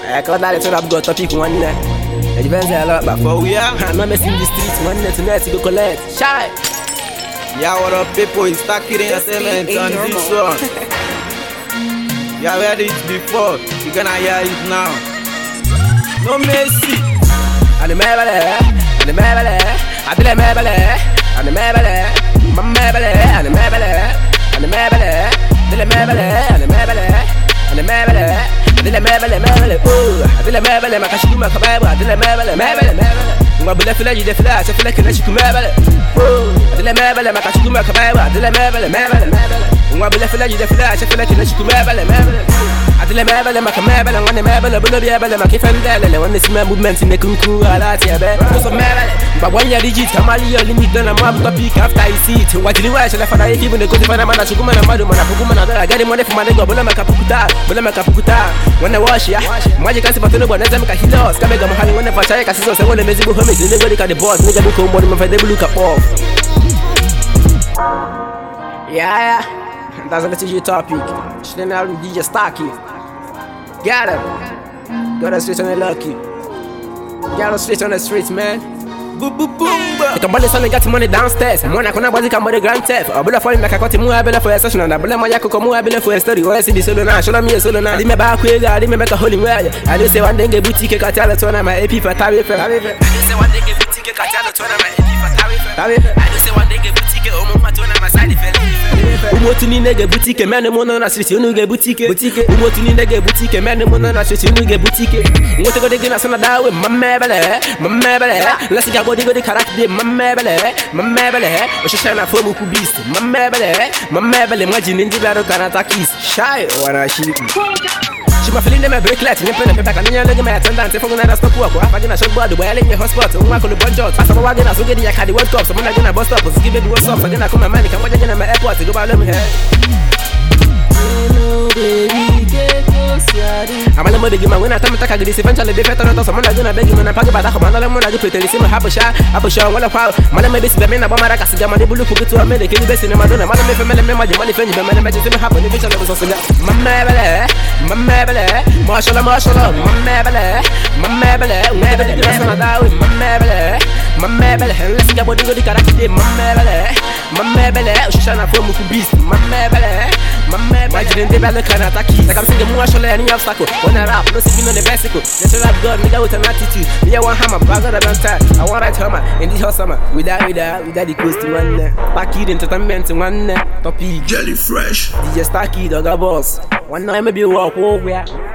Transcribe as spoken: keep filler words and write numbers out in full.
I call that the I've got topic one night. It depends a lot, but for we are, I'm not messing the streets one night tonight to go collect. Shy. Yeah, what up, people? It's Taki Entertainment on this one. You have heard it before, you're gonna hear it now. No mercy. And the mebele, and the mebele, I did a mebele, and the mebele, my mebele, and the mebele, and the mebele, did a mebele, and the mebele, and the mebele, did a mebele, mebele, ooh, I did a mebele, my kashima kababa, I did a mebele, mebele, mebele. My bullet feel like you flash, I feel like you can mebele, ooh, I did a mebele, my kashima kababa, I did a mebele, mebele, mebele. My bullet feel like you flash, I feel like you can mebele, mebele. I did a mebele, my mebele, and the mebele, but no mebele, my kifendele, when this movement in the kunku, I like it, so mebele. But when you digit, come on, you're limited, and I'm topic after I see it. What do you watch? If I even the good man, I'm a sugar man, I'm a woman, I get money from my nigga, but I'm a caputa, but I'm a caputa. When I wash ya, magic as but no one else, I'm a hero, coming on having one of our check, I see so one of the miserable homies, nobody got the boss, nigga, look on one of them, look up off. Yeah, yeah, that's a little topic. Shouldn't have D J Starkey. Got him. Got us straight on the lucky. Got us straight on the streets, man. Boom, boom, boom. It's a bunny son got money downstairs. When I can't body come with the grand theft. I better find like I got him more for a session. I better my yako come more for a study. Or I see the solo now. Show me a solo now. I did my back way. I did my back a holy way. I just say one day get boutique. I tell it to my A P for Tariff. I just say one day get boutique. I tell it to my A P for Tariff. I just say one day get boutique. Oh, my to my side effect. Umotuni nege boutique, mene mono na street, unu ge boutique, boutique. Umotuni nege boutique, mene mono na street, unu ge boutique. Umote go de gina sana dawe, mamebele, mamebele. Let's go de go de character, mamebele, mamebele. Oshisha na fomu ku beast, mamebele, mamebele. Imagine ndi baro kanata kiss, shy wana shit. She my feeling them a break light, nyempe na pepa kanya lege my attendant, if I'm gonna stop work, I gonna shot board, boy I lay hotspot, I'm gonna bunch out. As I'm gonna so get the Yakadi World Cup, so I'm gonna bust up, give it what's up, I'm gonna come my money, come watch my airport, go by them here. Hello baby, get closer. I'm gonna beg you when I tell me to take this eventually be better not someone gonna beg you when I pack about I'm gonna let you pretend see my happy shot, happy shot, one of how man may be spending about my cast, I'm gonna look to a medic, you best in my donor, man, if I'm money, money, friend, you man, imagine me happen, eventually was also my mebele, my mebele, mashallah, mashallah, my mebele, my mebele, mebele, that's not that with my mebele, my mebele, let's get what you got character, my mebele, my mebele, Shana from Beast, my mebele, my mebele, I didn't develop Kanata keys, like I'm saying, mashallah, any obstacle, when I rap, no singing on the bicycle, let's rap God, nigga with an attitude, me I want hammer, bag of the time, I want right hammer, in this hot summer, without, without, without the coast to one, pack it entertainment one, topic, Jelly Fresh, D J Starkey, Dogga Boss, one night maybe walk over.